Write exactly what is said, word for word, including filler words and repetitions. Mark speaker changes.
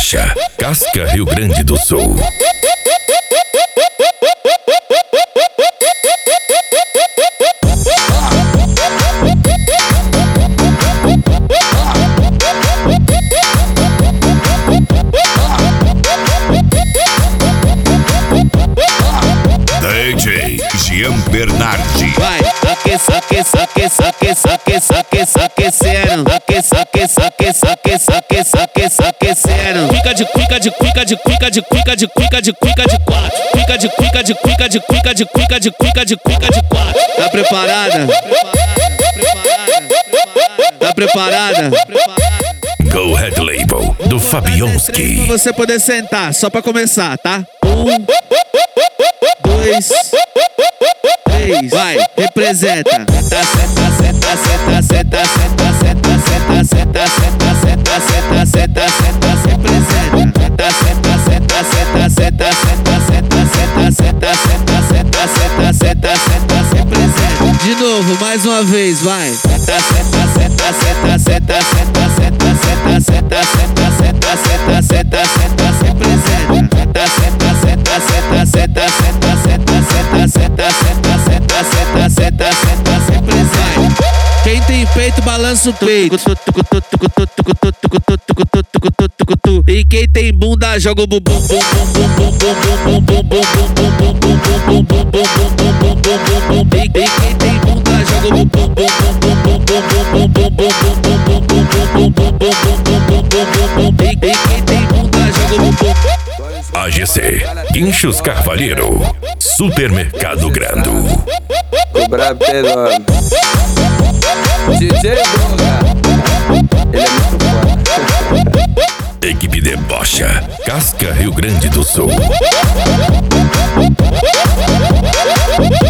Speaker 1: Debocha, Casca, Rio Grande do Sul. D J Jean Bernardi.
Speaker 2: Vai, aqueça, aqueça, aqueça, aqueça, aqueça, aqueça, aquecendo. Aqueça, aqueça, aqueça, aqueça, aqueça, aqueça, aquecendo. Fica de, fica de, fica de, fica de, fica de, fica de, fica de quatro. Fica de, fica de, fica de, fica de, fica de, fica de, fica de quatro. Tá preparada? Tá preparada?
Speaker 1: Go Head Label do Fabionski.
Speaker 2: Pra você poder sentar, só pra começar, tá? Um, dois, três, vai, representa. Senta, senta, senta, senta, senta, senta, senta, senta, senta, senta, senta, senta, senta, senta, representa. Senta, senta, senta, senta, senta, senta, senta, senta, senta, senta, senta, senta, senta, representa. De novo, mais uma vez, vai. Senta, senta, senta, senta, senta, senta, senta, senta, senta, senta, senta, senta, senta, senta, representa. Senta, senta, senta, senta, senta, senta, senta, senta, senta, senta, senta, senta, senta, representa. Quem tem peito balança o peito. E quem tem bunda joga o bumbum. E quem tem bunda joga o bumbum. E quem tem bunda joga o bumbum.
Speaker 1: A G C, Guinchos Carvalheiro, Supermercado Grande.
Speaker 3: O brabo pedório. D J Droga. Ele é muito foda.
Speaker 1: Equipe Debocha, Casca, Rio Grande do Sul.